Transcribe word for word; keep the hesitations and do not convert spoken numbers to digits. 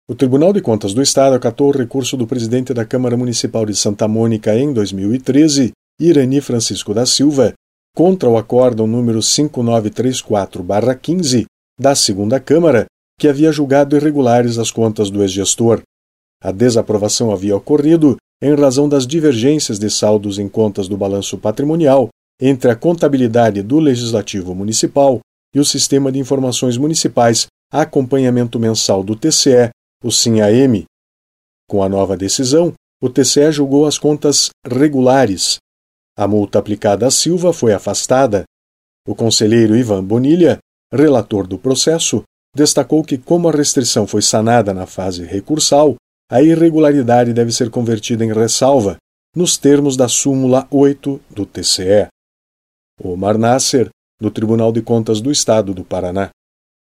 O Tribunal de Contas do Estado acatou o recurso do presidente da Câmara Municipal de Santa Mônica em dois mil e treze, Irani Francisco da Silva, contra o acórdão número cinco nove três quatro barra quinze da segunda Câmara, que havia julgado irregulares as contas do ex-gestor. A desaprovação havia ocorrido em razão das divergências de saldos em contas do balanço patrimonial entre a contabilidade do Legislativo Municipal e o Sistema de Informações Municipais Acompanhamento Mensal do T C E, o SIM-A M. Com a nova decisão, o T C E julgou as contas regulares. A multa aplicada a Silva foi afastada. O conselheiro Ivan Bonilha, relator do processo, destacou que, como a restrição foi sanada na fase recursal, a irregularidade deve ser convertida em ressalva, nos termos da súmula oito do T C E. Omar Nasser, do Tribunal de Contas do Estado do Paraná.